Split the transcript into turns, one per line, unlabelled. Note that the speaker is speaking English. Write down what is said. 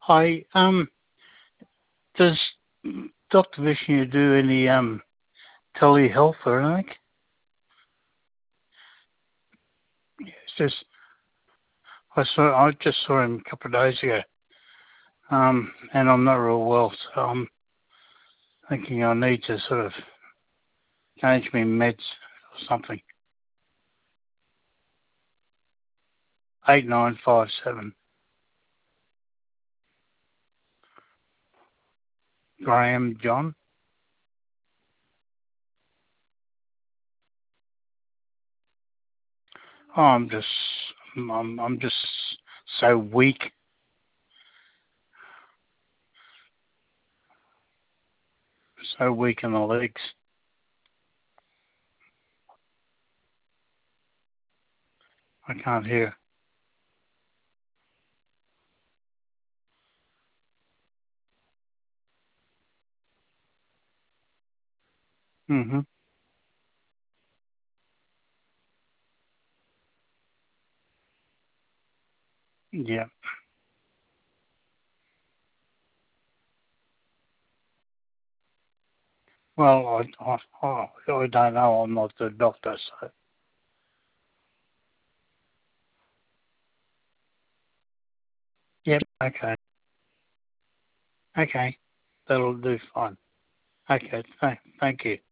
Hi. Does Dr. Vishnu do any telehealth or anything? It's just I just saw him a couple of days ago. And I'm not real well, so I'm thinking I need to sort of change my meds or something. 8957 Graham John. Oh, I'm just so weak. So weak in the legs. I can't hear. Mhm. Yeah. Well, I don't know. I'm not the doctor, so. Yep. Okay. Okay. That'll do fine. Okay. Thank you.